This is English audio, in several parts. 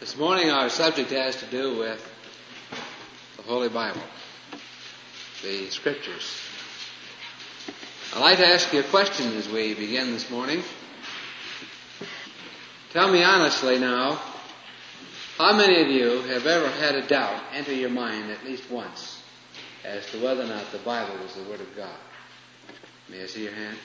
This morning our subject has to do with the Holy Bible, the Scriptures. I'd like to ask you a question as we begin this morning. Tell me honestly now, how many of you have ever had a doubt enter your mind at least once as to whether or not the Bible was the Word of God? May I see your hand?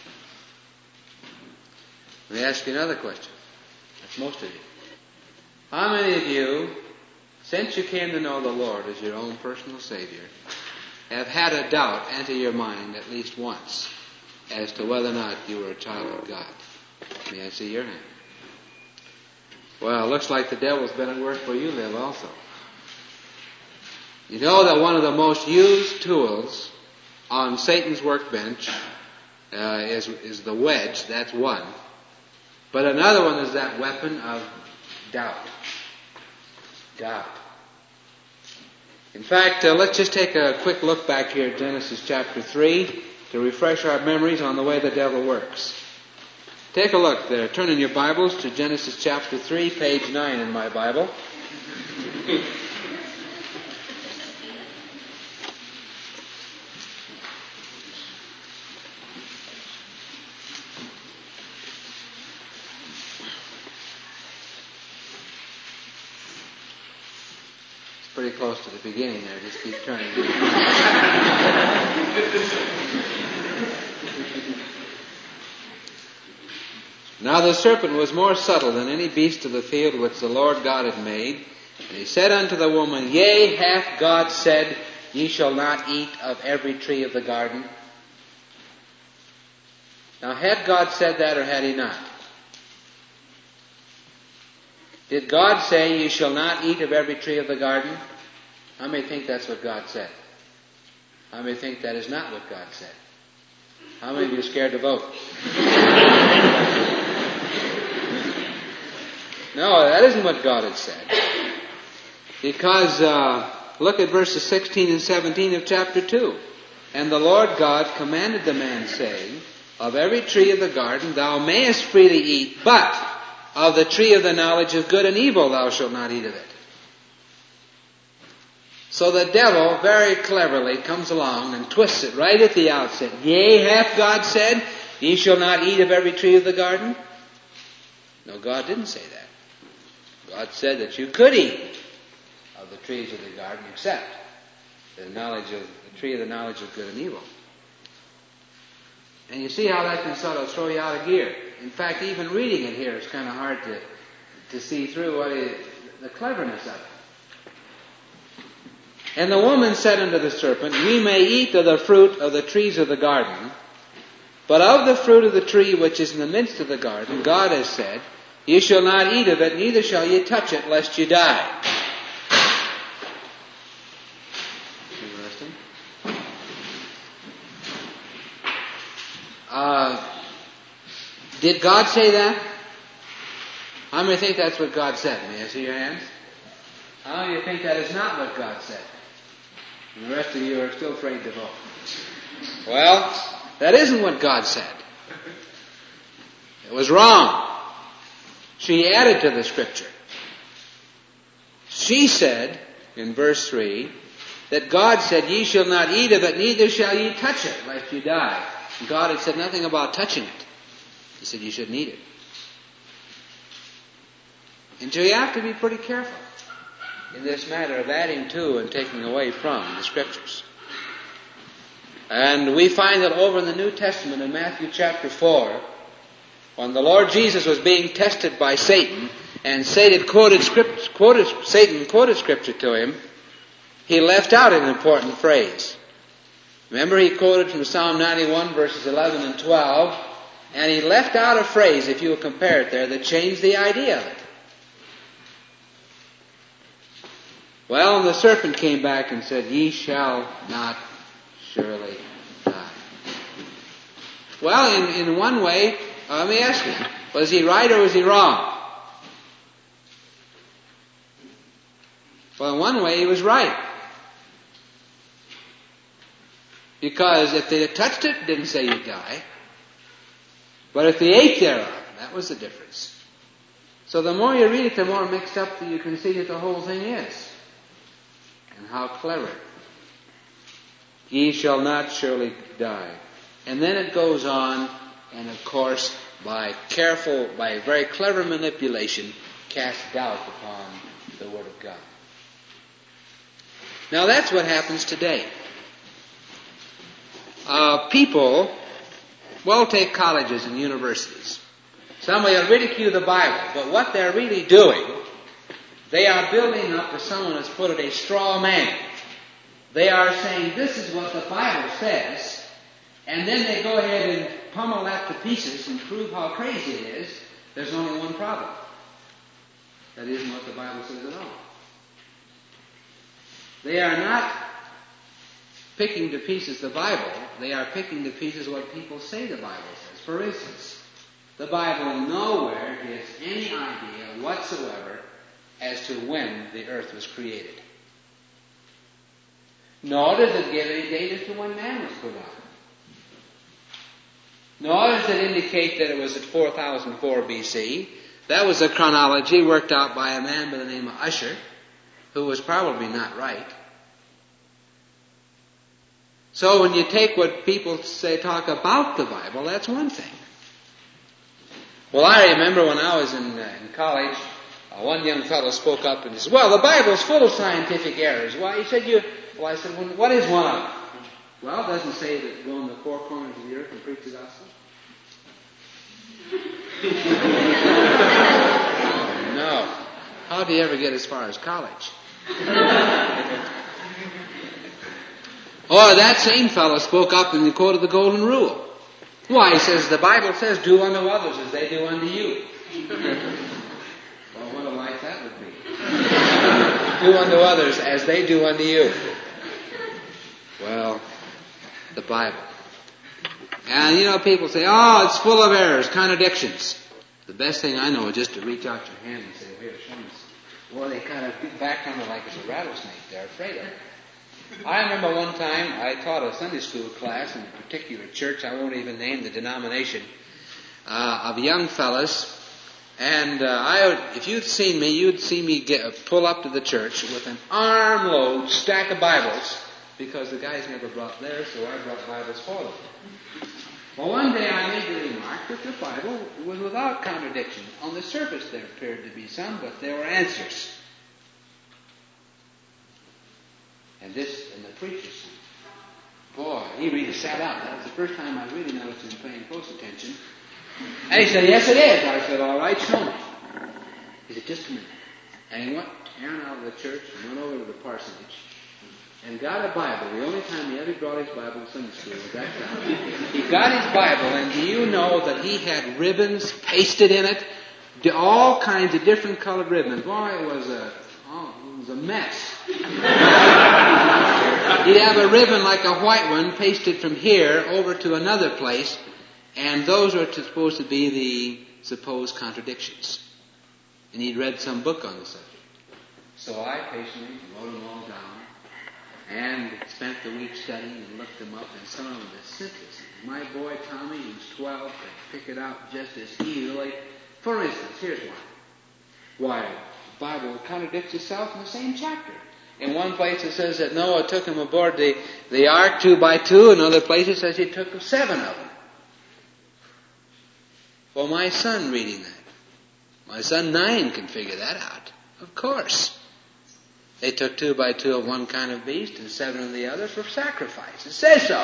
Let me ask you another question. That's most of you. How many of you, since you came to know the Lord as your own personal Savior, have had a doubt enter your mind at least once as to whether or not you were a child of God? May I see your hand? Well, it looks like the devil's been at work where you live also. You know that one of the most used tools on Satan's workbench is the wedge. That's one. But another one is that weapon of doubt. Doubt. In fact, let's just take a quick look back here at Genesis chapter 3 to refresh our memories on the way the devil works. Take a look there. Turn in your Bibles to Genesis chapter 3, page 9 in my Bible. Pretty close to the beginning there. Just keep turning. Now the serpent was more subtle than any beast of the field which the Lord God had made. And he said unto the woman, Yea, hath God said, Ye shall not eat of every tree of the garden? Now had God said that, or had he not? Did God say, You shall not eat of every tree of the garden? How many think that's what God said? How many think that is not what God said? How many of you are scared to vote? No, that isn't what God had said. Because, look at verses 16 and 17 of chapter 2. And the Lord God commanded the man, saying, Of every tree of the garden thou mayest freely eat, but of the tree of the knowledge of good and evil thou shalt not eat of it. So the devil very cleverly comes along and twists it right at the outset. Yea, hath God said, Ye shall not eat of every tree of the garden? No, God didn't say that. God said that you could eat of the trees of the garden except the tree of the knowledge of good and evil. And you see how that can sort of throw you out of gear. In fact, even reading it here is kind of hard to see through the cleverness of it. And the woman said unto the serpent, Ye may eat of the fruit of the trees of the garden, but of the fruit of the tree which is in the midst of the garden, God has said, Ye shall not eat of it, neither shall ye touch it, lest ye die. Interesting. Did God say that? How many think that's what God said? May I see your hands? How many think that is not what God said? And the rest of you are still afraid to vote. Well, that isn't what God said. It was wrong. She added to the Scripture. She said, in verse 3, that God said, Ye shall not eat of it, neither shall ye touch it, lest you die. And God had said nothing about touching it. He said you shouldn't eat it. And so you have to be pretty careful in this matter of adding to and taking away from the Scriptures. And we find that over in the New Testament in Matthew chapter 4, when the Lord Jesus was being tested by Satan, and Satan quoted Scripture to him, he left out an important phrase. Remember, he quoted from Psalm 91 verses 11 and 12, and he left out a phrase, if you will compare it there, that changed the idea of it. Well, and the serpent came back and said, Ye shall not surely die. Well, in one way, let me ask you, was he right or was he wrong? Well, in one way, he was right. Because if they had touched it, it didn't say you'd die. But if they ate thereof, that was the difference. So the more you read it, the more mixed up that you can see that the whole thing is. And how clever. Ye shall not surely die. And then it goes on, and of course, by very clever manipulation, cast doubt upon the Word of God. Now that's what happens today. People, take colleges and universities. Some will ridicule the Bible, but what they're really doing, they are building up, as someone has put it, a straw man. They are saying, this is what the Bible says, and then they go ahead and pummel that to pieces and prove how crazy it is. There's only one problem. That isn't what the Bible says at all. They are not picking to pieces the Bible. They are picking to pieces what people say the Bible says. For instance, the Bible nowhere gives any idea whatsoever as to when the earth was created. Nor does it give any date as to when man was put on. Nor does it indicate that it was at 4004 BC. That was a chronology worked out by a man by the name of Ussher, who was probably not right. So when you take what people talk about the Bible, that's one thing. Well, I remember when I was in college, one young fellow spoke up and he said, well, the Bible's full of scientific errors. Well, he said, I said, well, what is one of them? Well, it doesn't say that go in the four corners of the earth and preach the gospel. No. How do you ever get as far as college? Or that same fellow spoke up and he quoted the Golden Rule. Why, he says, the Bible says, do unto others as they do unto you. Well, what a life that would be. Do unto others as they do unto you. Well, the Bible. And, people say, oh, it's full of errors, contradictions. The best thing I know is just to reach out your hand and say, well, here, show me. Well, they kind of get back on it like it's a rattlesnake. They're afraid of it. I remember one time I taught a Sunday school class in a particular church, I won't even name the denomination, of young fellas. And if you'd seen me, you'd see me pull up to the church with an armload stack of Bibles, because the guys never brought theirs, so I brought Bibles for them. Well, one day I made the remark that the Bible was without contradiction. On the surface there appeared to be some, but there were answers. And the preacher said, boy, he really sat up. That was the first time I really noticed him paying close attention. And he said, yes, it is. I said, all right, show me. He said, just a minute. And he went tearing out of the church and went over to the parsonage and got a Bible. The only time he ever brought his Bible to Sunday school was that time. He got his Bible, and do you know that he had ribbons pasted in it? All kinds of different colored ribbons. Boy, it was a mess. He'd have a ribbon like a white one pasted from here over to another place, and those are supposed to be the supposed contradictions. And he'd read some book on the subject. So I patiently wrote them all down and spent the week studying and looked them up, and some of them are simplest. My boy Tommy, who's 12, could pick it up just as easily. For instance, here's one. Why, the Bible contradicts itself in the same chapter. In one place it says that Noah took him aboard the ark 2 by 2. In other places it says he took 7 of them. Well, my son reading that. My son 9 can figure that out. Of course. They took 2 by 2 of one kind of beast and 7 of the other for sacrifice. It says so.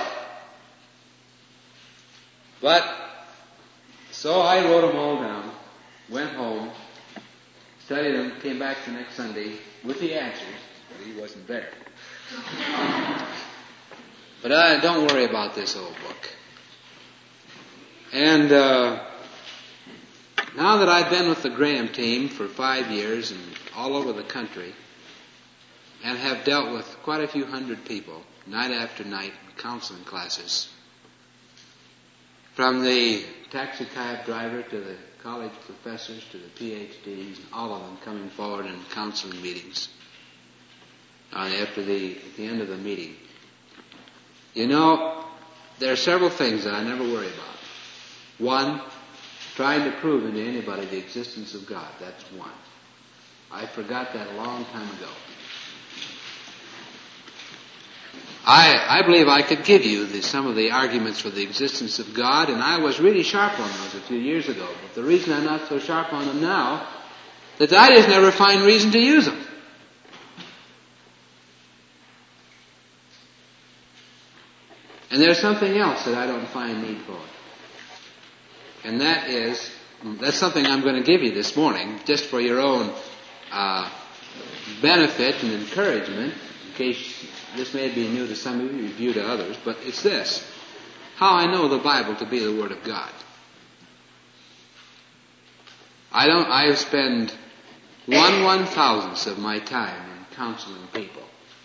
So I wrote them all down, went home, studied them, came back the next Sunday with the answers, but he wasn't there. But don't worry about this old book. And now that I've been with the Graham team for 5 years and all over the country, and have dealt with quite a few hundred people, night after night, in counseling classes, from the taxi cab driver to the college professors to the PhDs, all of them coming forward in counseling meetings at the end of the meeting. There are several things that I never worry about. One, trying to prove to anybody the existence of God. That's one. I forgot that a long time ago. I believe I could give you some of the arguments for the existence of God, and I was really sharp on those a few years ago. But the reason I'm not so sharp on them now is that I just never find reason to use them. And there's something else that I don't find need for. And that's something I'm going to give you this morning, just for your own benefit and encouragement, in case this may be new to some of you, review to others, but it's this: how I know the Bible to be the Word of God. I spend 1/1000th of my time in counseling people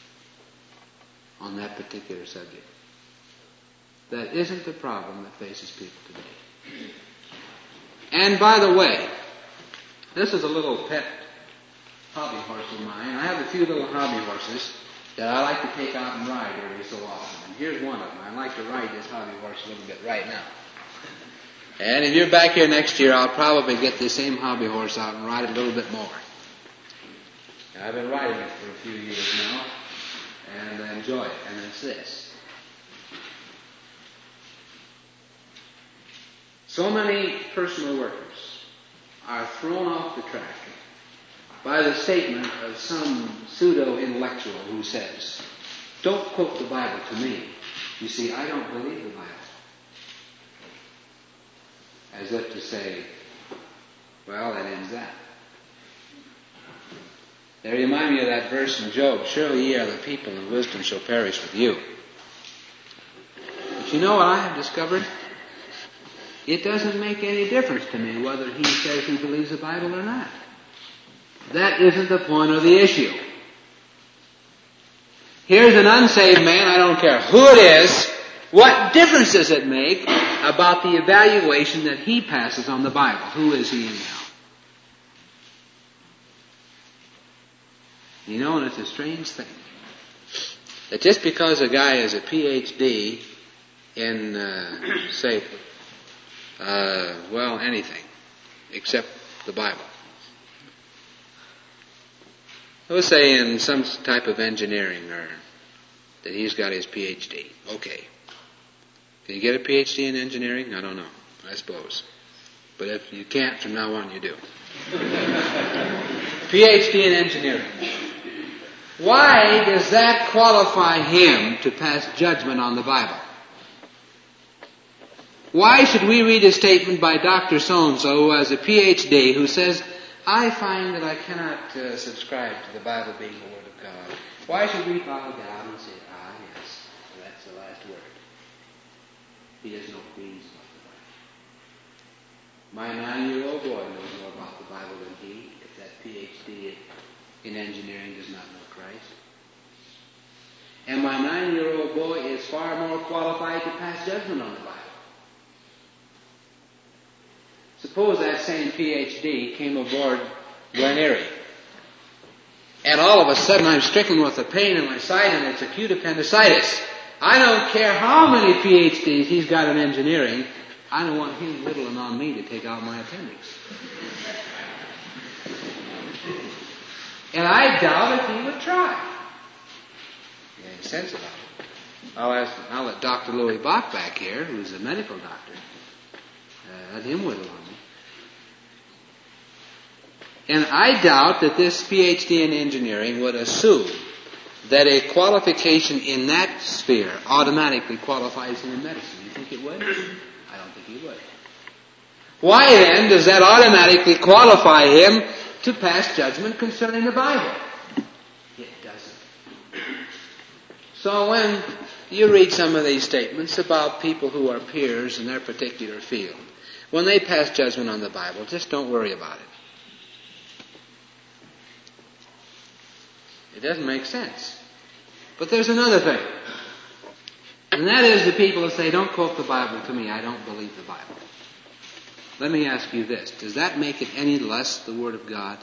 on that particular subject. That isn't the problem that faces people today. And by the way, this is a little pet hobby horse of mine. I have a few little hobby horses that I like to take out and ride every so often. And here's one of them. I like to ride this hobby horse a little bit right now. And if you're back here next year, I'll probably get this same hobby horse out and ride it a little bit more. Now, I've been riding it for a few years now, and I enjoy it. And it's this. So many personal workers are thrown off the track by the statement of some pseudo-intellectual who says, "Don't quote the Bible to me. You see, I don't believe the Bible." As if to say, well, that ends that. They remind me of that verse in Job, "Surely ye are the people, and wisdom shall perish with you." But you know what I have discovered? It doesn't make any difference to me whether he says he believes the Bible or not. That isn't the point of the issue. Here's an unsaved man, I don't care who it is, what difference does it make about the evaluation that he passes on the Bible? Who is he anyhow? You know, and it's a strange thing that just because a guy has a PhD in, anything except the Bible. Let's say in some type of engineering, or that he's got his PhD. Okay. Can you get a PhD in engineering? I don't know. I suppose. But if you can't, from now on you do. PhD in engineering. Why does that qualify him to pass judgment on the Bible? Why should we read a statement by Dr. So-and-so who has a PhD who says, "I find that I cannot subscribe to the Bible being the Word of God"? Why should we bow down and say, yes, that's the last word? He has no queens about the Bible. My 9-year-old boy knows more about the Bible than he, if that PhD in engineering does not know Christ. And my 9-year-old boy is far more qualified to pass judgment on the Bible. Suppose that same PhD came aboard Glen Erie, and all of a sudden I'm stricken with a pain in my side and it's acute appendicitis. I don't care how many PhDs he's got in engineering, I don't want him whittling on me to take out my appendix. And I doubt if he would try. Any sense about it. I'll let Dr. Louis Bach back here, who's a medical doctor, let him whittle on me. And I doubt that this PhD in engineering would assume that a qualification in that sphere automatically qualifies him in medicine. You think it would? I don't think he would. Why then does that automatically qualify him to pass judgment concerning the Bible? It doesn't. So when you read some of these statements about people who are peers in their particular field, when they pass judgment on the Bible, just don't worry about it. It doesn't make sense. But there's another thing. And that is the people who say, "Don't quote the Bible to me, I don't believe the Bible." Let me ask you this. Does that make it any less the Word of God?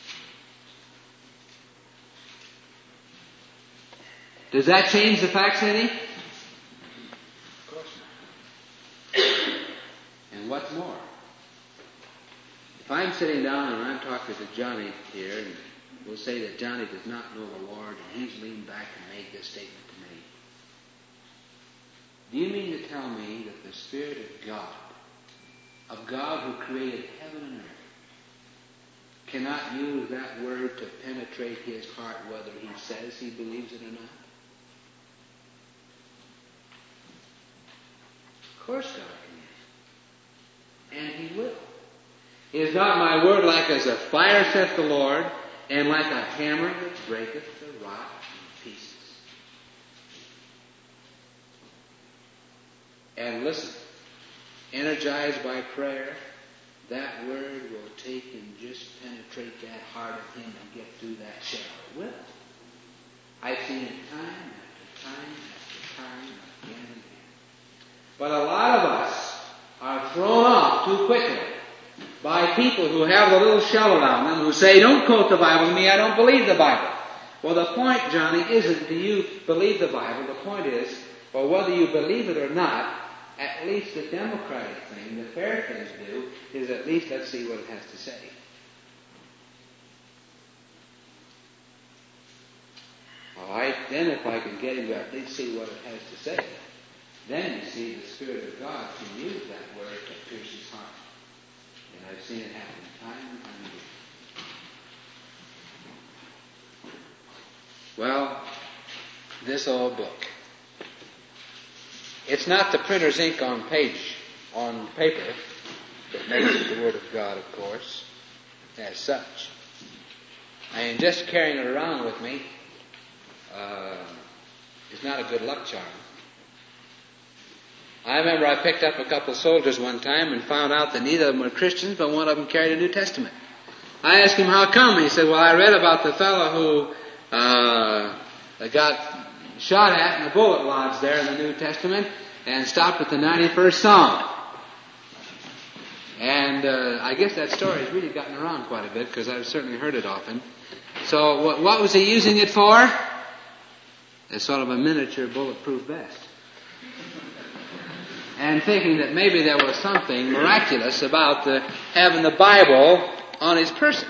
Does that change the facts any? Of course not. And what's more, If I'm sitting down and I'm talking to Johnny here, and we'll say that Johnny does not know the Lord, and he's leaned back and made this statement to me. Do you mean to tell me that the Spirit of God who created heaven and earth, cannot use that word to penetrate his heart whether he says he believes it or not? Of course God can. And he will. Is not my word like as a fire, saith the Lord, and like a hammer that breaketh the rock in pieces? And listen, energized by prayer, that word will take and just penetrate that heart of him and get through that shell. It will. I've seen it time after time after time, again and again. But a lot of us are thrown off too quickly by people who have the little shell around them, who say, don't quote the Bible to me, I don't believe the Bible. Well, the point, Johnny, isn't do you believe the Bible. The point is, well, whether you believe it or not, at least the democratic thing, the fair thing to do, is at least let's see what it has to say. All right, then if I can get him to at least see what it has to say, then you see the Spirit of God can use that word to pierce his heart. And I've seen it happen time and time again. Well, this old book. It's not the printer's ink on paper that makes it the Word of God, of course, as such. I mean, just carrying it around with me is not a good luck charm. I remember I picked up a couple of soldiers one time and found out that neither of them were Christians, but one of them carried a New Testament. I asked him, how come? He said, well, I read about the fellow who got shot at in a bullet lodge there in the New Testament and stopped at the 91st Psalm. And I guess that story has really gotten around quite a bit because I've certainly heard it often. So what was he using it for? As sort of a miniature bulletproof vest. And thinking that maybe there was something miraculous about having the Bible on his person.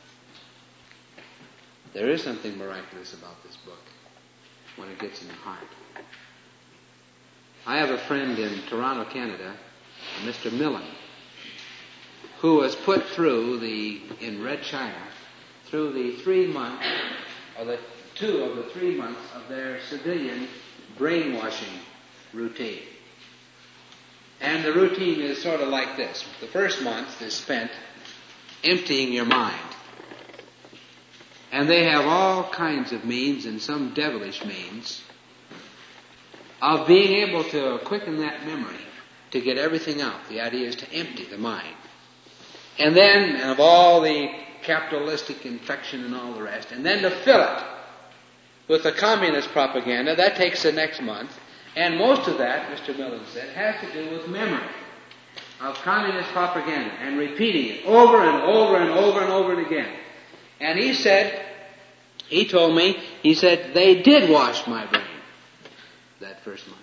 There is something miraculous about this book when it gets in the heart. I have a friend in Toronto, Canada, Mr. Millen, who was put through in Red China, through the 3 months, or the 2 of the 3 months of their civilian brainwashing routine. And the routine is sort of like this. The first month is spent emptying your mind. And they have all kinds of means, and some devilish means, of being able to quicken that memory to get everything out. The idea is to empty the mind. And then of all the capitalistic infection and all the rest, and then to fill it with the communist propaganda. That takes the next month. And most of that, Mr. Millen said, has to do with memory of communist propaganda and repeating it over and over and over and over again. And he said, he told me, he said, they did wash my brain that first month.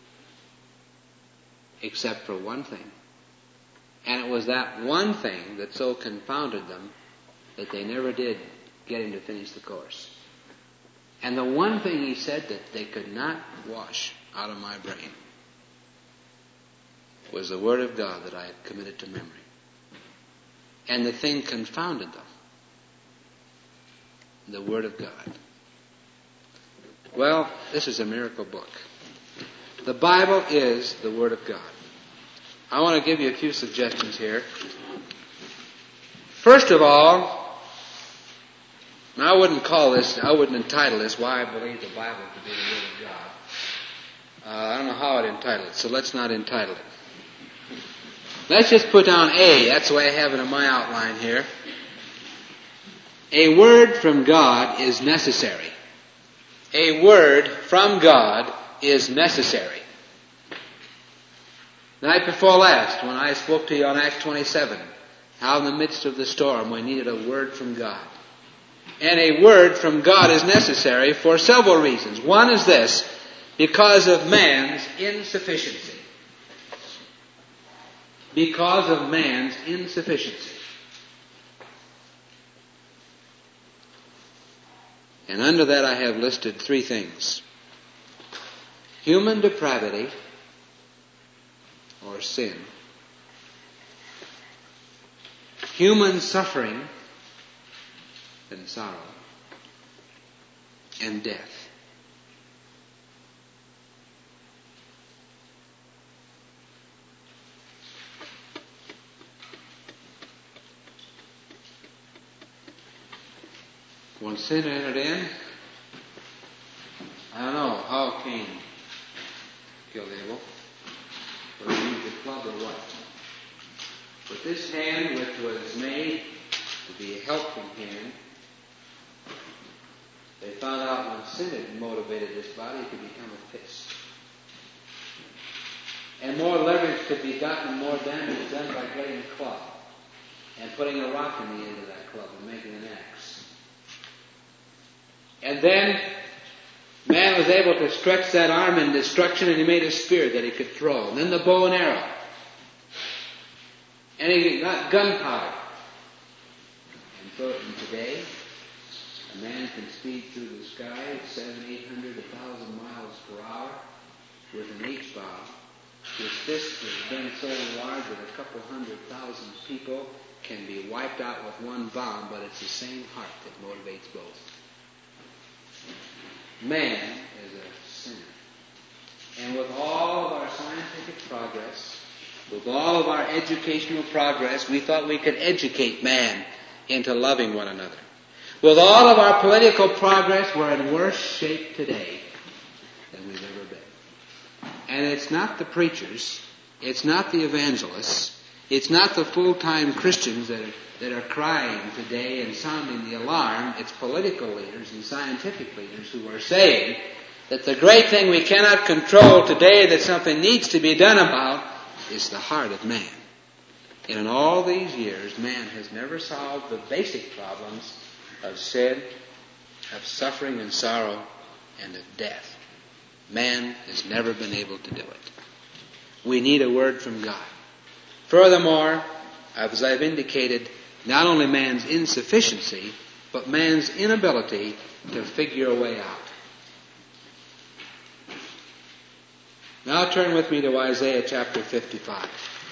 Except for one thing. And it was that one thing that so confounded them that they never did get him to finish the course. And the one thing he said that they could not wash out of my brain was the Word of God that I had committed to memory. And the thing confounded them. The Word of God. Well, this is a miracle book. The Bible is the Word of God. I want to give you a few suggestions here. First of all, I wouldn't entitle this, Why I Believe the Bible to be the Word of God. I don't know how I'd entitle it, so let's not entitle it. Let's just put down A. That's the way I have it in my outline here. A word from God is necessary. A word from God is necessary. The night before last, when I spoke to you on Acts 27, how in the midst of the storm we needed a word from God. And a word from God is necessary for several reasons. One is this, because of man's insufficiency. Because of man's insufficiency. And under that I have listed three things. Human depravity, or sin. Human suffering and sorrow. And death. When sin entered in, I don't know how Cain killed Abel, whether he used a club or what. But this hand, which was made to be a helping hand, they found out when sin had motivated this body, it could become a fist. And more leverage could be gotten and more damage done by getting a club and putting a rock in the end of that club and making an axe. And then man was able to stretch that arm in destruction, and he made a spear that he could throw. And then the bow and arrow. And he got gunpowder. And so today, a man can speed through the sky 700, 800, 1,000 miles per hour with an H-bomb. His fist has been so large that a couple 100,000 people can be wiped out with one bomb, but it's the same heart that motivates both. Man is a sinner. And with all of our scientific progress, with all of our educational progress, we thought we could educate man into loving one another. With all of our political progress, we're in worse shape today than we've ever been. And it's not the preachers, it's not the evangelists, it's not the full-time Christians that are crying today and sounding the alarm. It's political leaders and scientific leaders who are saying that the great thing we cannot control today, that something needs to be done about, is the heart of man. And in all these years, man has never solved the basic problems of sin, of suffering and sorrow, and of death. Man has never been able to do it. We need a word from God. Furthermore, as I've indicated, not only man's insufficiency, but man's inability to figure a way out. Now turn with me to Isaiah chapter 55.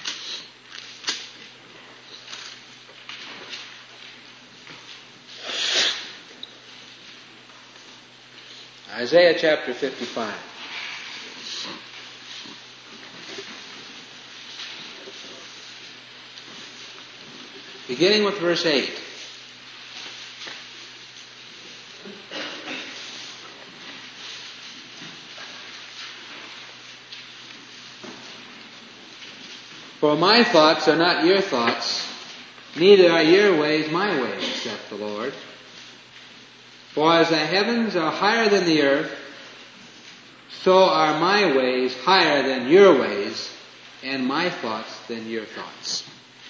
Isaiah chapter 55. Beginning with verse 8. For my thoughts are not your thoughts, neither are your ways my ways, saith the Lord. For as the heavens are higher than the earth, so are my ways higher than your ways, and my thoughts than your thoughts.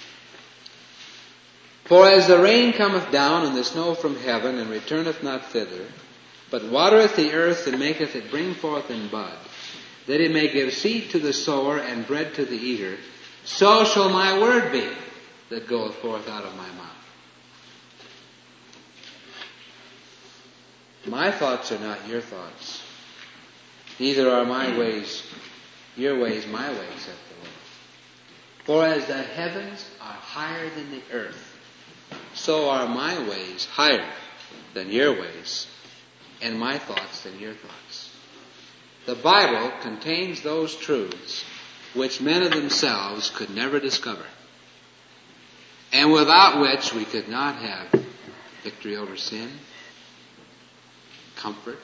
For as the rain cometh down and the snow from heaven, and returneth not thither, but watereth the earth and maketh it bring forth in bud, that it may give seed to the sower and bread to the eater, so shall my word be that goeth forth out of my mouth. My thoughts are not your thoughts, neither are my ways your ways my ways, saith the Lord. For as the heavens are higher than the earth, so are my ways higher than your ways, and my thoughts than your thoughts. The Bible contains those truths which men of themselves could never discover, and without which we could not have victory over sin, comfort,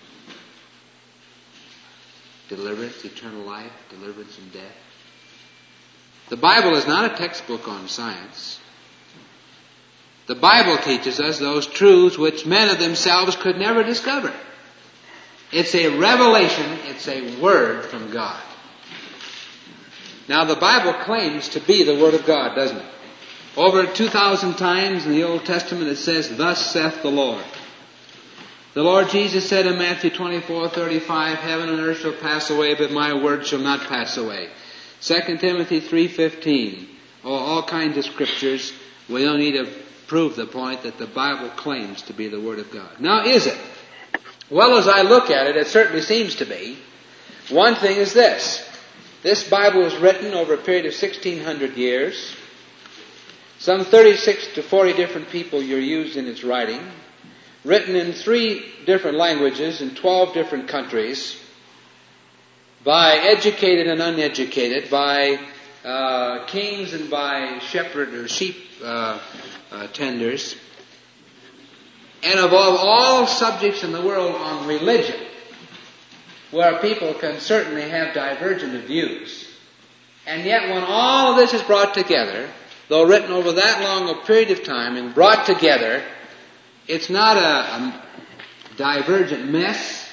deliverance, eternal life, deliverance from death. The Bible is not a textbook on science. The Bible teaches us those truths which men of themselves could never discover. It's a revelation, it's a word from God. Now the Bible claims to be the Word of God, doesn't it? Over 2,000 times in the Old Testament it says, "Thus saith the Lord." The Lord Jesus said in Matthew 24:35, "Heaven and earth shall pass away, but my word shall not pass away." 2 Timothy 3:15. All kinds of scriptures. We don't need to prove the point that the Bible claims to be the Word of God. Now, is it? Well, as I look at it, it certainly seems to be. One thing is this. This Bible was written over a period of 1,600 years. Some 36 to 40 different people are used in its writing. Written in 3 different languages in 12 different countries. By educated and uneducated. By kings and by shepherd or sheep tenders. And above all subjects in the world on religion, where people can certainly have divergent views. And yet when all of this is brought together, though written over that long a period of time and brought together, it's not a divergent mess.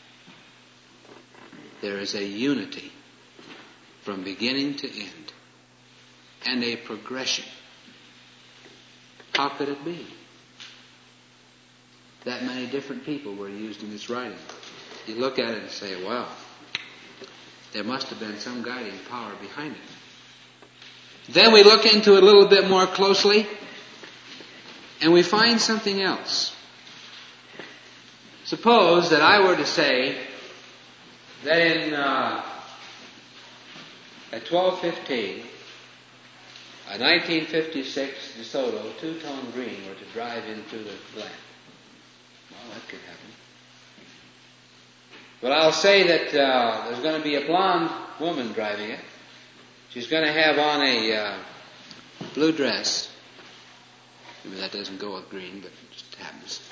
There is a unity from beginning to end and a progression. How could it be? That many different people were used in this writing. You look at it and say, well, there must have been some guiding power behind it. Then we look into it a little bit more closely, and we find something else. Suppose that I were to say that in at 12:15, a 1956 DeSoto two-tone green were to drive in through the glen. Well, that could happen. But I'll say that there's going to be a blonde woman driving it. She's going to have on a blue dress. Maybe that doesn't go with green, but it just happens.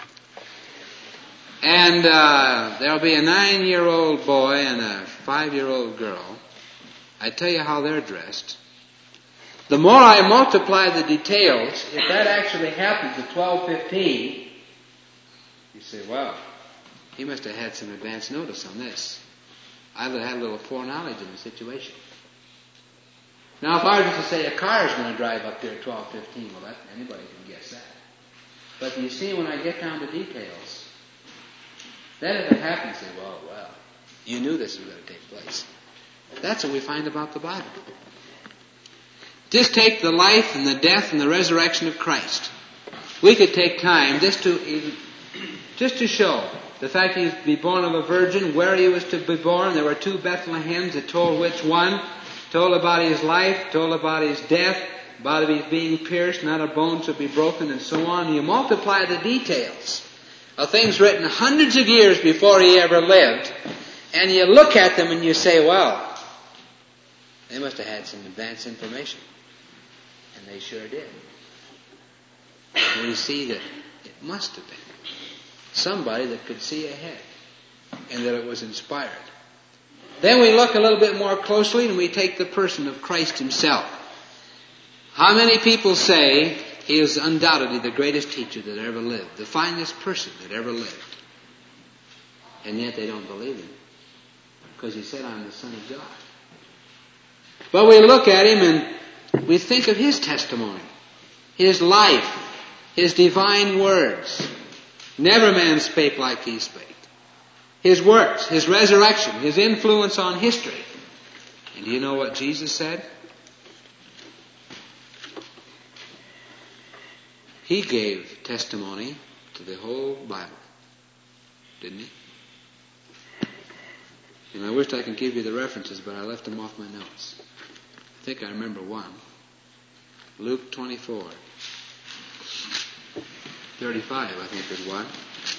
And there'll be a 9-year-old boy and a 5-year-old girl. I tell you how they're dressed. The more I multiply the details, if that actually happens at 12:15, you say, well, he must have had some advance notice on this. I had a little foreknowledge in the situation. Now, if I was to say a car is going to drive up there at 12:15, well, anybody can guess that. But you see, when I get down to details, then if it happens, say, well, you knew this was going to take place. That's what we find about the Bible. Just take the life and the death and the resurrection of Christ. We could take time just to show the fact that he was to be born of a virgin, where he was to be born. There were 2 Bethlehems that told which one. Told about his life, told about his death, about his being pierced, not a bone should be broken, and so on. You multiply the details of things written hundreds of years before he ever lived, and you look at them and you say, well, they must have had some advance information. And they sure did. And we see that it must have been somebody that could see ahead, and that it was inspired. Then we look a little bit more closely and we take the person of Christ himself. How many people say he is undoubtedly the greatest teacher that ever lived, the finest person that ever lived? And yet they don't believe him, because he said, I'm the Son of God. But we look at him and we think of his testimony, his life, his divine words. Never man spake like he spake. His works, his resurrection, his influence on history. And do you know what Jesus said? He gave testimony to the whole Bible. Didn't he? And I wished I could give you the references, but I left them off my notes. I think I remember one. Luke 24. 35, I think, is one.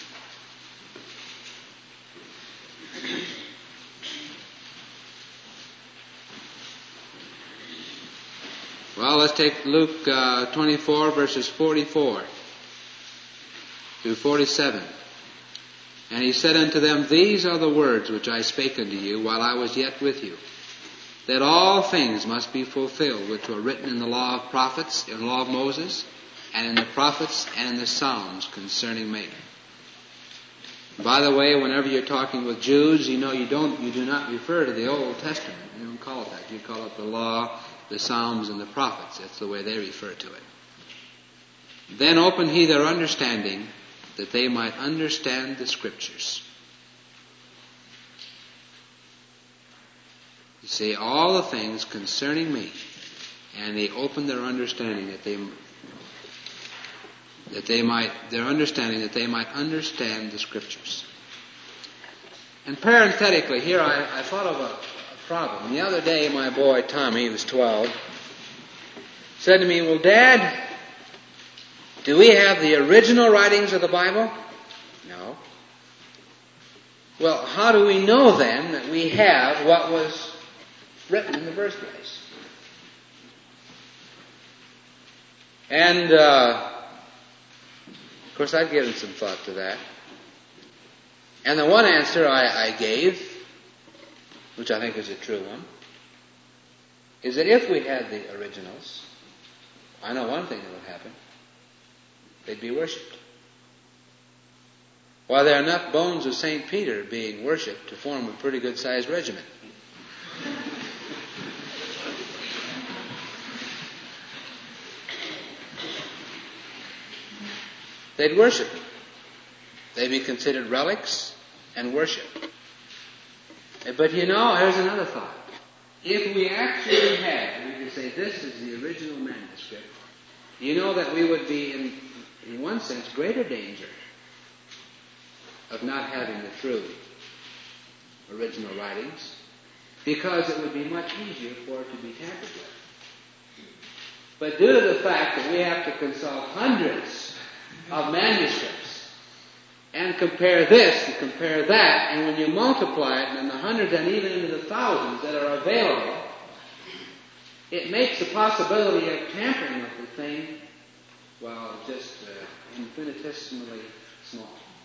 Well, let's take Luke 24, verses 44 through 47. And he said unto them, These are the words which I spake unto you while I was yet with you, that all things must be fulfilled which were written in the law of prophets, in the law of Moses, and in the prophets, and in the Psalms concerning me. By the way, whenever you're talking with Jews, you know you do not refer to the Old Testament. You don't call it that. You call it the law, the Psalms, and the prophets. That's the way they refer to it. Then opened he their understanding, that they might understand the Scriptures. You see, all the things concerning me, and he opened their understanding that they... that they might understand the Scriptures. And parenthetically, here I thought of a problem. The other day, my boy Tommy, who was 12, said to me, "Well, Dad, do we have the original writings of the Bible?" "No." "Well, how do we know then that we have what was written in the first place?" And, of course, I'd given some thought to that. And the one answer I gave, which I think is a true one, is that if we had the originals, I know one thing that would happen. They'd be worshipped. Why, there are enough bones of St. Peter being worshipped to form a pretty good-sized regiment. They'd worship. They'd be considered relics and worshipped. But here's another thought. If we actually had, we could say this is the original manuscript, that we would be in one sense, greater danger of not having the true original writings, because it would be much easier for it to be tampered with. But due to the fact that we have to consult hundreds of manuscripts and compare this and compare that, and when you multiply it in the hundreds and even into the thousands that are available, it makes the possibility of tampering with the thing, just infinitesimally small.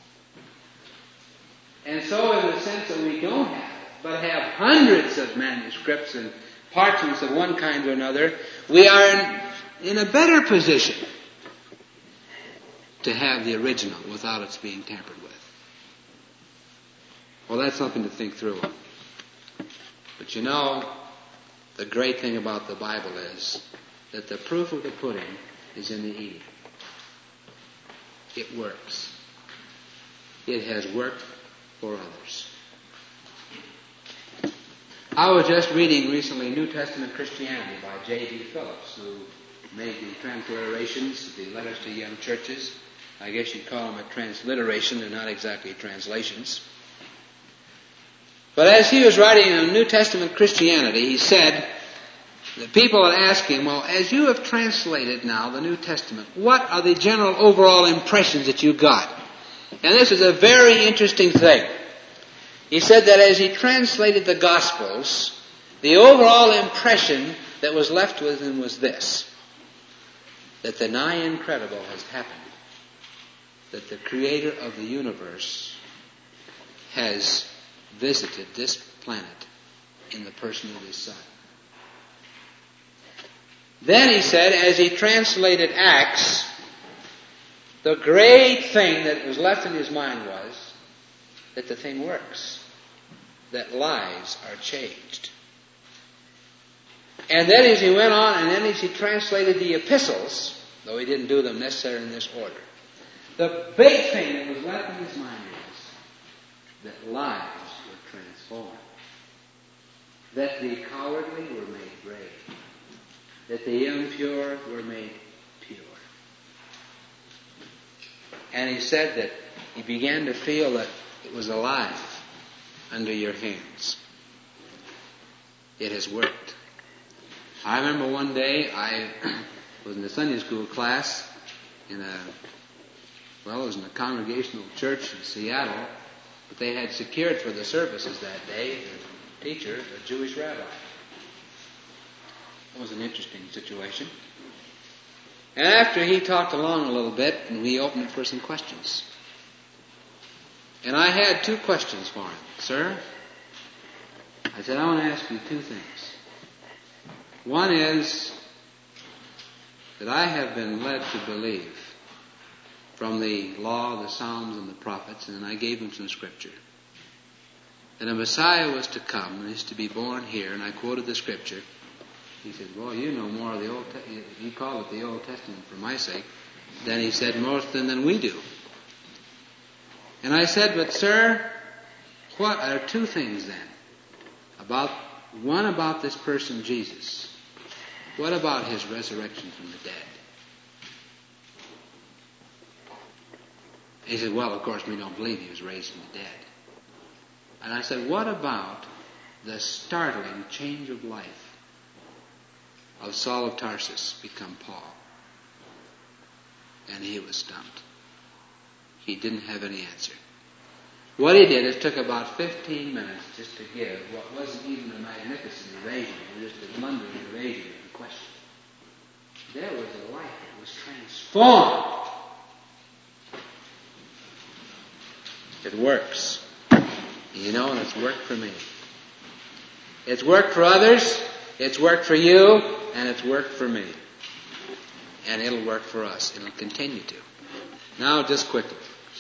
And so in the sense that we don't have it, but have hundreds of manuscripts and parchments of one kind or another, we are in a better position to have the original without its being tampered with. Well, that's something to think through. But the great thing about the Bible is that the proof of the pudding is in the eating. It works. It has worked for others. I was just reading recently New Testament Christianity by J.B. Phillips, who made the transliterations, the letters to young churches. I guess you'd call them a transliteration. They're not exactly translations. But as he was writing on New Testament Christianity, he said that people would ask him, "Well, as you have translated now the New Testament, what are the general overall impressions that you got?" And this is a very interesting thing. He said that as he translated the Gospels, the overall impression that was left with him was this: that the nigh incredible has happened. That the Creator of the universe has visited this planet in the person of His Son. Then he said, as he translated Acts, the great thing that was left in his mind was that the thing works, that lives are changed. And then as he went on, and then as he translated the epistles, though he didn't do them necessarily in this order, the big thing that was left in his mind was that lives were transformed. That the cowardly were made brave. That the impure were made pure. And he said that he began to feel that it was alive under your hands. It has worked. I remember one day I was in a Sunday school class it was in a congregational church in Seattle, but they had secured for the services that day a teacher, a Jewish rabbi. It was an interesting situation. And after he talked along a little bit, and we opened it for some questions. And I had two questions for him. "Sir," I said, "I want to ask you two things. One is that I have been led to believe from the law, the Psalms, and the prophets," and I gave him some scripture, "that a Messiah was to come and is to be born here," and I quoted the scripture. He said, "Well, you know more of the Old Testament. You call it the Old Testament for my sake." Then he said, "More than we do." And I said, "But sir, what are two things then? One about this person Jesus. What about his resurrection from the dead?" He said, well, of course, we don't believe he was raised from the dead. And I said, what about the startling change of life of Saul of Tarsus become Paul? And he was stumped. He didn't have any answer. What he did is took about 15 minutes just to give what wasn't even a magnificent evasion. It was just a blundering evasion of the question. There was a life that was transformed. It works. You know, and it's worked for me. It's worked for others, it's worked for you, and it's worked for me. And it'll work for us. It'll continue to. Now, just quickly.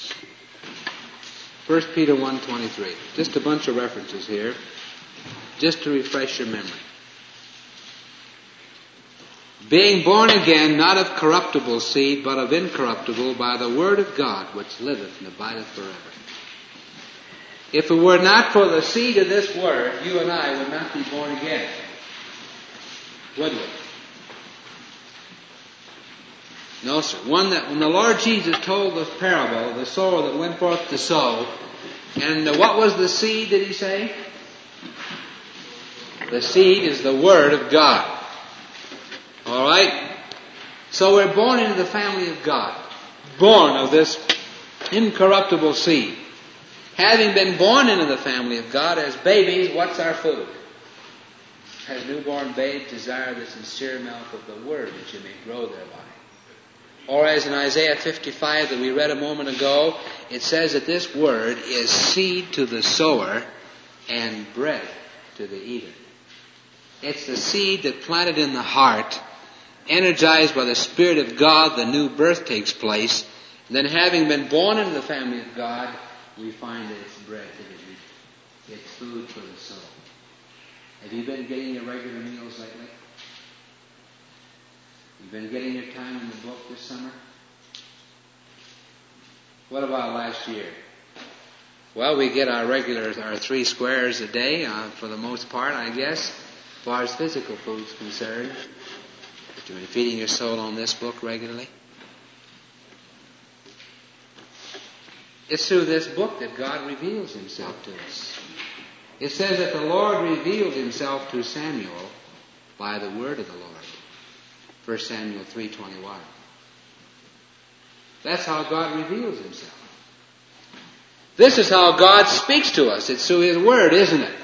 1 Peter 1:23. Just a bunch of references here, just to refresh your memory. Being born again, not of corruptible seed, but of incorruptible, by the word of God, which liveth and abideth forever. If it were not for the seed of this word, you and I would not be born again. Would we? No, sir. When the Lord Jesus told the parable, the sower that went forth to sow, and what was the seed, did he say? The seed is the Word of God. All right? So we're born into the family of God. Born of this incorruptible seed. Having been born into the family of God as babies, what's our food? As newborn babes, desire the sincere milk of the Word, that you may grow thereby. Or as in Isaiah 55 that we read a moment ago, it says that this Word is seed to the sower and bread to the eater. It's the seed that planted in the heart, energized by the Spirit of God, the new birth takes place. And then having been born into the family of God, we find that it's bread to the eater. It's food for the soul. Have you been getting your regular meals lately? You've been getting your time in the book this summer? What about last year? Well, we get our 3 squares a day, for the most part, I guess, as far as physical food's concerned. But you've been feeding your soul on this book regularly. It's through this book that God reveals himself to us. It says that the Lord revealed himself to Samuel by the word of the Lord. 1 Samuel 3:21. That's how God reveals himself. This is how God speaks to us. It's through his word, isn't it?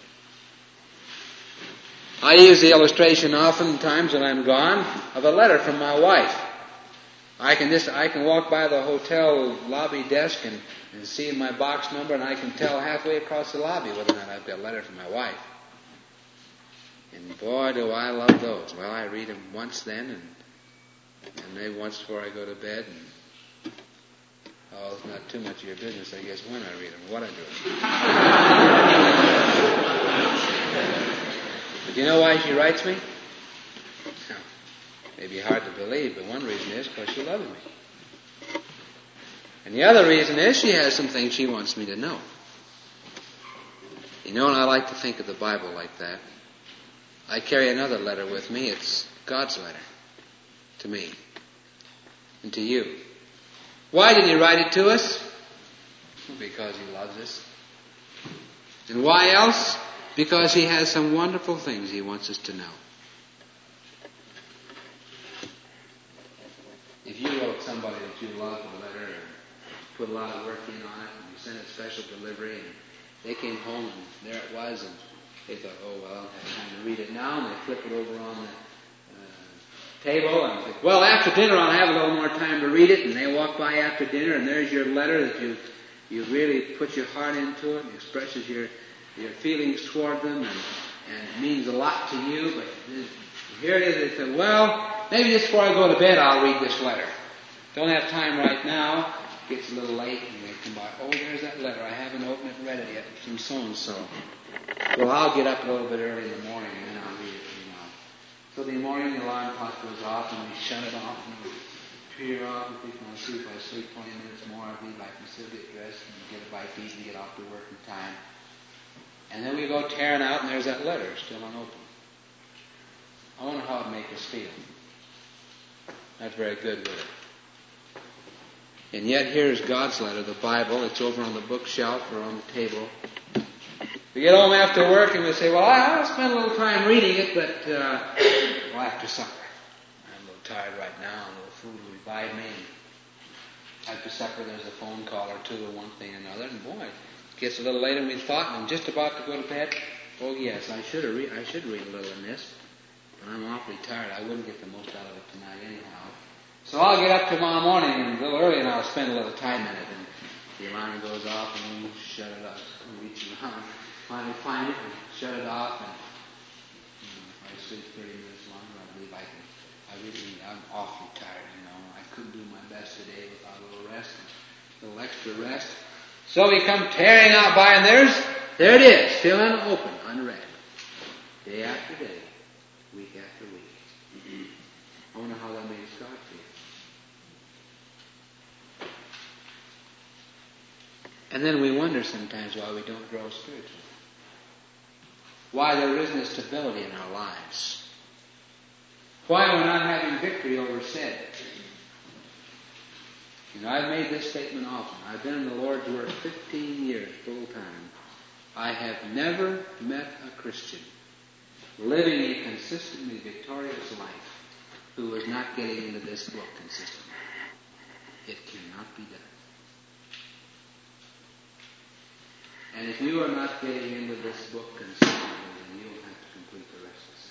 I use the illustration oftentimes when I'm gone of a letter from my wife. I can walk by the hotel lobby desk and see my box number, and I can tell halfway across the lobby whether or not I've got a letter from my wife. And boy, do I love those. Well, I read them once then, and maybe once before I go to bed. And, it's not too much of your business, I guess, when I read them, what I do. But you know why she writes me? It may be hard to believe, but one reason is because she loves me. And the other reason is she has some things she wants me to know. You know, and I like to think of the Bible like that. I carry another letter with me. It's God's letter to me and to you. Why did he write it to us? Because he loves us. And why else? Because he has some wonderful things he wants us to know. If you wrote somebody that you love a letter and put a lot of work in on it, and you sent it special delivery, and they came home and there it was, and they thought, oh, well, I don't have time to read it now, and they flip it over on the table, and think, well, after dinner I'll have a little more time to read it, and they walk by after dinner, and there's your letter that you really put your heart into it, and expresses your feelings toward them, and it means a lot to you, but here it is, they said, well, maybe just before I go to bed I'll read this letter. Don't have time right now. It gets a little late, and they come by, oh, there's that letter. I haven't opened it and read it yet from so-and-so. Well, I'll get up a little bit early in the morning, and then I'll read it, So the morning the alarm clock goes off, and we shut it off, and we peer off, and think, I'll see if I sleep 20 minutes more, I can still get dressed, and get a bite to eat, and get off to work in time. And then we go tearing out, and there's that letter still unopened. I wonder how it makes us feel. Not very good, would it? And yet here's God's letter, the Bible. It's over on the bookshelf or on the table. We get home after work and we say, well, I'll spend a little time reading it, but after supper. I'm a little tired right now, a little food will revive me. After supper there's a phone call or two or one thing or another, and boy, it gets a little later than we thought, and I'm just about to go to bed. Oh yes, I should read a little in this, but I'm awfully tired. I wouldn't get the most out of it tonight anyhow. So I'll get up tomorrow morning and a little early and I'll spend a little time in it. And the alarm goes off and we shut it off. We reach around, finally find it and shut it off. And if I sleep 30 minutes longer, I believe I'm awfully tired, I couldn't do my best today without a little rest, a little extra rest. So we come tearing out by and there it is, still unopened, unread. Day after day, week after week. I wonder how that makes God feel. And then we wonder sometimes why we don't grow spiritually. Why there isn't a stability in our lives. Why we're not having victory over sin. I've made this statement often. I've been in the Lord's work 15 years full time. I have never met a Christian living a consistently victorious life who was not getting into this book consistently. It cannot be done. And if you are not getting into this book consistently, then you'll have to complete the rest of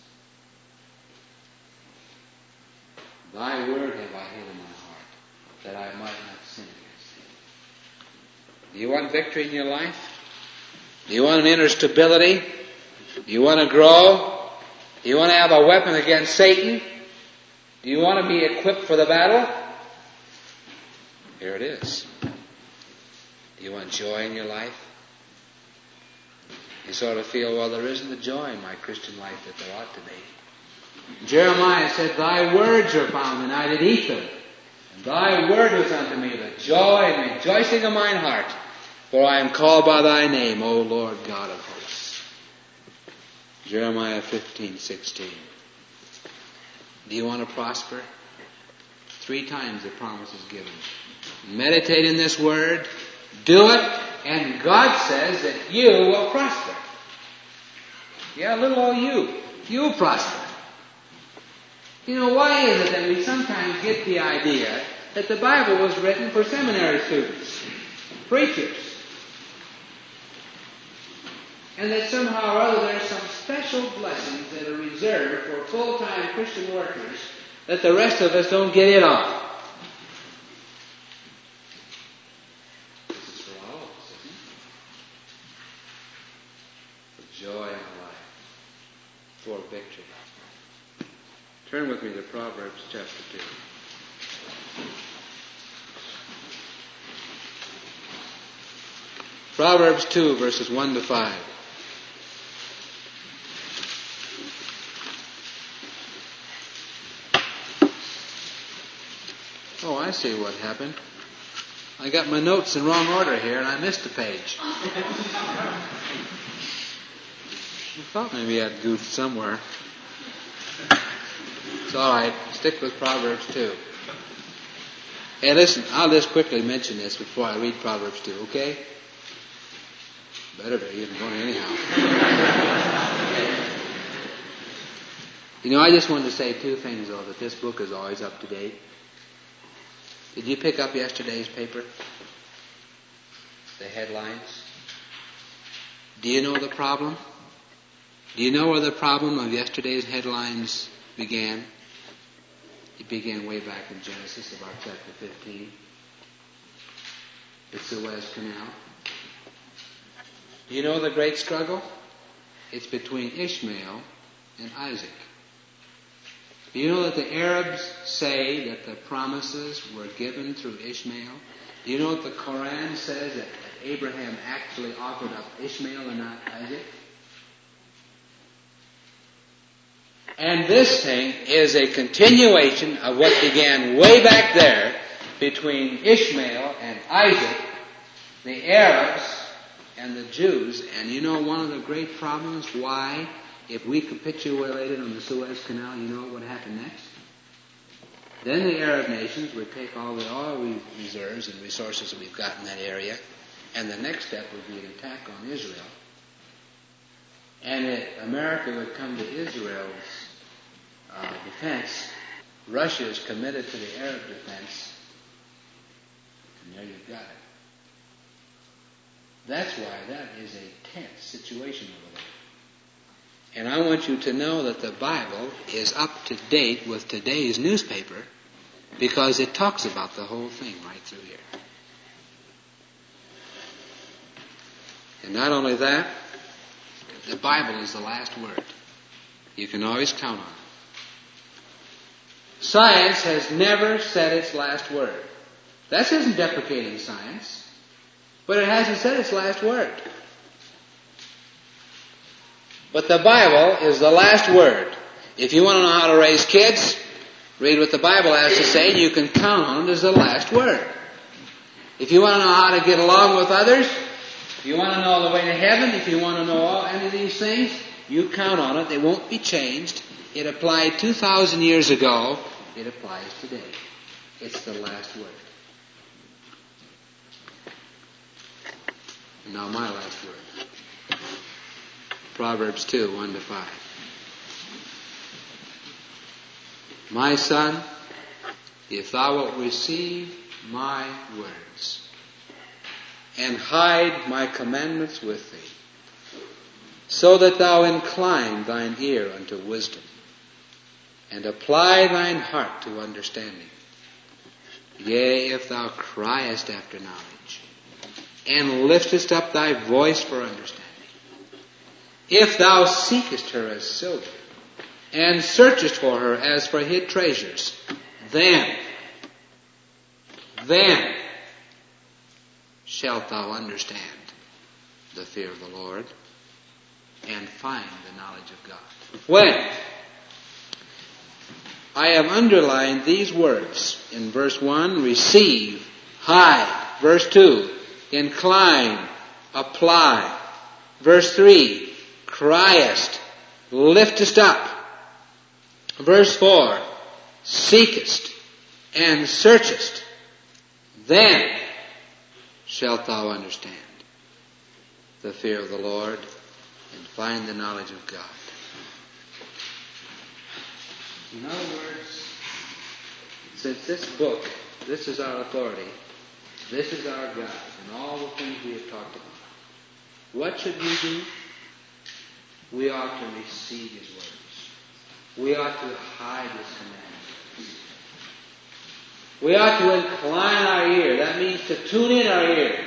the sentence. Thy word have I hid in my heart, that I might not sin against thee. Do you want victory in your life? Do you want an inner stability? Do you want to grow? Do you want to have a weapon against Satan? Do you want to be equipped for the battle? Here it is. Do you want joy in your life? You sort of feel, well, there isn't the joy in my Christian life that there ought to be. Jeremiah said, thy words are found, and I did eat them. And thy word was unto me the joy and rejoicing of mine heart. For I am called by thy name, O Lord God of hosts. Jeremiah 15:16. Do you want to prosper? 3 times the promise is given. Meditate in this word, do it, and God says that you will prosper. Yeah, little old you will prosper. Why is it that we sometimes get the idea that the Bible was written for seminary students, preachers, and that somehow or other there's some special blessings that are reserved for full-time Christian workers that the rest of us don't get in on? This is for all of us, isn't it? For joy in life, for victory. Turn with me to Proverbs chapter 2. Proverbs 2, verses 1 to 5. Oh, I see what happened. I got my notes in wrong order here and I missed a page. I thought maybe I'd goofed somewhere. It's all right. Stick with Proverbs 2. Hey, listen, I'll just quickly mention this before I read Proverbs 2, okay? Better be. You're going anyhow. I just wanted to say 2 things, though, that this book is always up to date. Did you pick up yesterday's paper? The headlines? Do you know the problem? Do you know where the problem of yesterday's headlines began? It began way back in Genesis, about chapter 15. The Suez Canal. Do you know the great struggle? It's between Ishmael and Isaac. Do you know that the Arabs say that the promises were given through Ishmael? Do you know that the Quran says that Abraham actually offered up Ishmael and not Isaac? And this thing is a continuation of what began way back there between Ishmael and Isaac, the Arabs and the Jews. And one of the great problems why, if we capitulated on the Suez Canal, you know what would happen next? Then the Arab nations would take all the oil reserves and resources that we've got in that area, and the next step would be an attack on Israel. And America would come to Israel's defense. Russia is committed to the Arab defense. And there you've got it. That's why that is a tense situation over there. And I want you to know that the Bible is up to date with today's newspaper because it talks about the whole thing right through here. And not only that, the Bible is the last word. You can always count on it. Science has never said its last word. That isn't deprecating science, but it hasn't said its last word. But the Bible is the last word. If you want to know how to raise kids, read what the Bible has to say, and you can count on it as the last word. If you want to know how to get along with others, if you want to know the way to heaven, if you want to know any of these things, you count on it. They won't be changed. It applied 2,000 years ago. It applies today. It's the last word. And now my last word. Proverbs 2, 1-5. My son, if thou wilt receive my words, and hide my commandments with thee, so that thou incline thine ear unto wisdom, and apply thine heart to understanding. Yea, if thou criest after knowledge, and liftest up thy voice for understanding, if thou seekest her as silver, and searchest for her as for hid treasures, then shalt thou understand the fear of the Lord, and find the knowledge of God. When? I have underlined these words in verse 1, receive, hide. Verse 2, incline, apply. Verse 3, criest, liftest up. Verse 4, seekest and searchest. Then shalt thou understand the fear of the Lord and find the knowledge of God. In other words, since this book, this is our authority, this is our God, and all the things we have talked about, what should we do? We ought to receive His words. We ought to hide His commandments. We ought to incline our ear. That means to tune in our ear.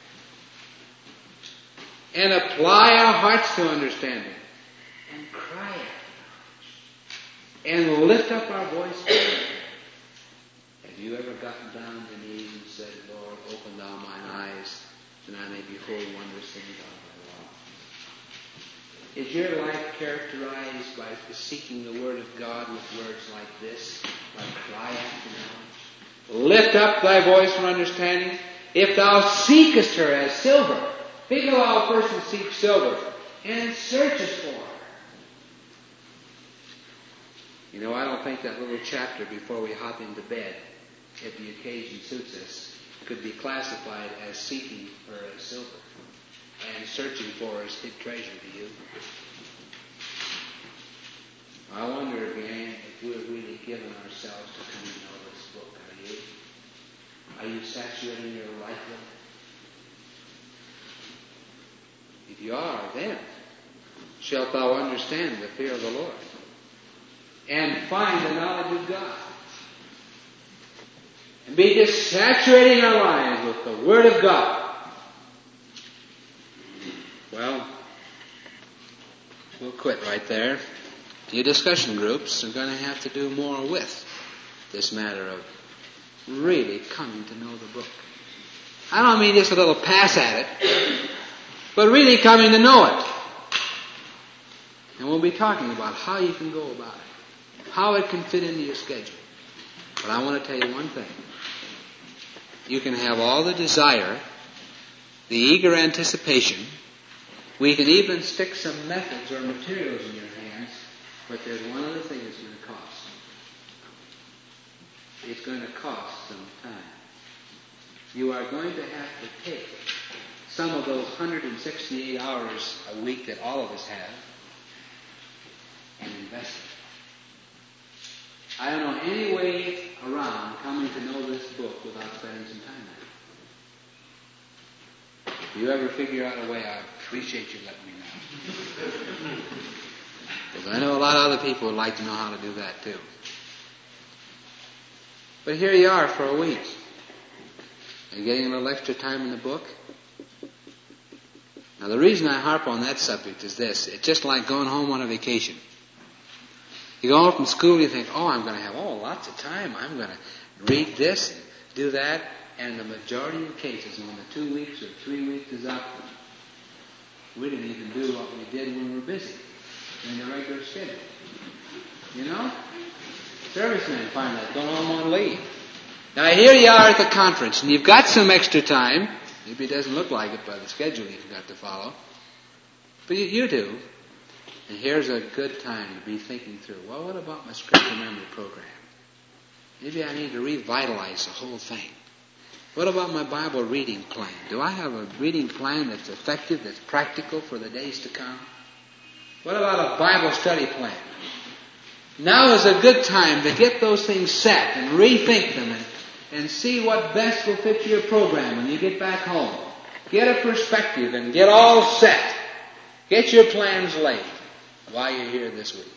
And apply our hearts to understanding. And cry after knowledge. And lift up our voice. Have you ever gotten down on your knees and said, Lord, open thou mine eyes, that I may behold wondrous things out of thy law? Is your life characterized by seeking the Word of God with words like this? Like cry after knowledge? Lift up thy voice for understanding. If thou seekest her as silver. Think of how a person seeks silver and searches for her. You know, I don't think that little chapter before we hop into bed, if the occasion suits us, could be classified as seeking her as silver and searching for her as hid treasure to you. I wonder if we have really given ourselves to come to know this book. Are you? Are you saturating your life with it? If you are, then shalt thou understand the fear of the Lord and find the knowledge of God. And be just saturating our lives with the Word of God. Well, we'll quit right there. Your discussion groups are going to have to do more with this matter of really coming to know the book. I don't mean just a little pass at it, but really coming to know it. And we'll be talking about how you can go about it, how it can fit into your schedule. But I want to tell you one thing. You can have all the desire, the eager anticipation. We can even stick some methods or materials in your hands, but there's one other thing that's going to cost. it's going to cost some time. You are going to have to take some of those 168 hours a week that all of us have and invest it. I don't know any way around coming to know this book without spending some time on it. If you ever figure out a way, I appreciate you letting me know. Because I know a lot of other people would like to know how to do that too. But here you are for a week. Are you getting a little extra time in the book? Now the reason I harp on that subject is this. It's just like going home on a vacation. You go home from school, you think, I'm going to have lots of time. I'm going to read this and do that. And the majority of cases, when the 2 weeks or 3 weeks is up, we didn't even do what we did when we were busy in the regular schedule. You know? Servicemen find that going home on leave. Now here you are at the conference, and you've got some extra time. Maybe it doesn't look like it by the schedule you've got to follow. But you do. And here's a good time to be thinking through, what about my scripture memory program? Maybe I need to revitalize the whole thing. What about my Bible reading plan? Do I have a reading plan that's effective, that's practical for the days to come? What about a Bible study plan? Now is a good time to get those things set and rethink them and see what best will fit your program when you get back home. Get a perspective and get all set. Get your plans laid while you're here this week.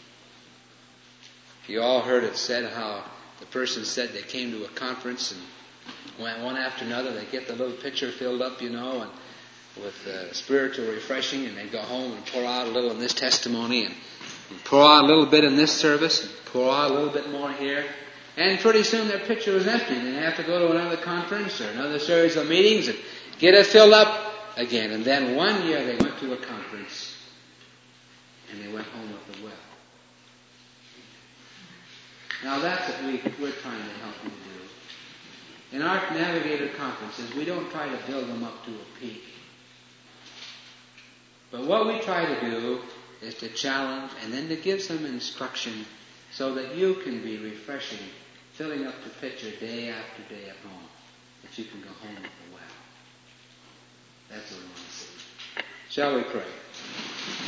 You all heard it said how the person said they came to a conference and went one after another. They get the little pitcher filled up, and with spiritual refreshing, and they go home and pour out a little in this testimony and pour out a little bit in this service and pour out a little bit more here. And pretty soon their pitcher was empty. And they have to go to another conference or another series of meetings and get it filled up again. And then one year they went to a conference and they went home with a well. Now that's what we're trying to help you do. In our Navigator conferences, we don't try to build them up to a peak. But what we try to do is to challenge and then to give some instruction so that you can be refreshing, filling up the pitcher day after day at home, that you can go home with a well. That's what we want to see. Shall we pray?